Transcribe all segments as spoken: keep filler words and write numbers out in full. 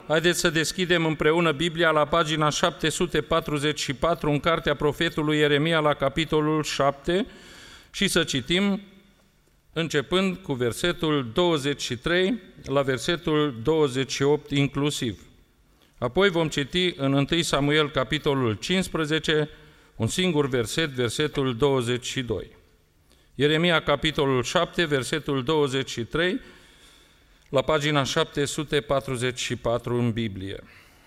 Haideți să deschidem împreună Biblia la pagina șapte sute patruzeci și patru în cartea profetului Ieremia la capitolul șapte și să citim începând cu versetul douăzeci și trei la versetul douăzeci și opt inclusiv. Apoi vom citi în întâi Samuel capitolul cincisprezece un singur verset, versetul douăzeci și doi. Ieremia capitolul șapte, versetul douăzeci și trei, la pagina șapte sute patruzeci și patru în Biblie.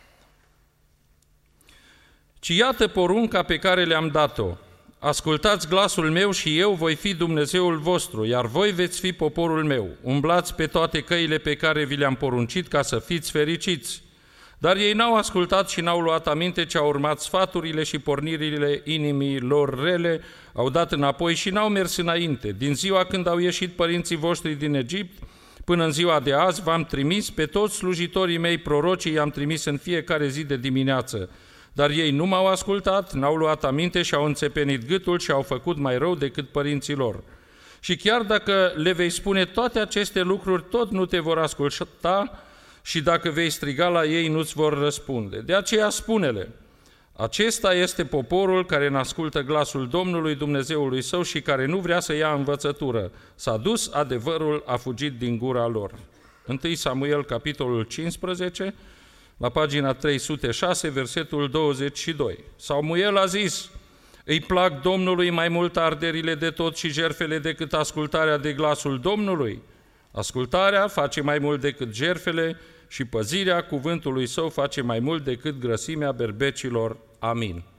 Ci iată porunca pe care le-am dat-o. Ascultați glasul meu și eu voi fi Dumnezeul vostru, iar voi veți fi poporul meu. Umblați pe toate căile pe care vi le-am poruncit ca să fiți fericiți. Dar ei n-au ascultat și n-au luat aminte, ce au urmat sfaturile și pornirile inimii lor rele, au dat înapoi și n-au mers înainte. Din ziua când au ieșit părinții voștri din Egipt, până în ziua de azi v-am trimis, pe toți slujitorii mei prorocii i-am trimis în fiecare zi de dimineață. Dar ei nu m-au ascultat, n-au luat aminte și au înțepenit gâtul și au făcut mai rău decât părinții lor. Și chiar dacă le vei spune toate aceste lucruri, tot nu te vor asculta și dacă vei striga la ei, nu-ți vor răspunde. De aceea spune-le, acesta este poporul care n-ascultă glasul Domnului Dumnezeului său și care nu vrea să ia învățătură. S-a dus, adevărul a fugit din gura lor. întâi Samuel, capitolul cincisprezece, la pagina trei sute șase, versetul douăzeci și doi. Samuel a zis, îi plac Domnului mai mult arderile de tot și jertfele decât ascultarea de glasul Domnului? Ascultarea face mai mult decât jertfele și păzirea cuvântului său face mai mult decât grăsimea berbecilor. Amin.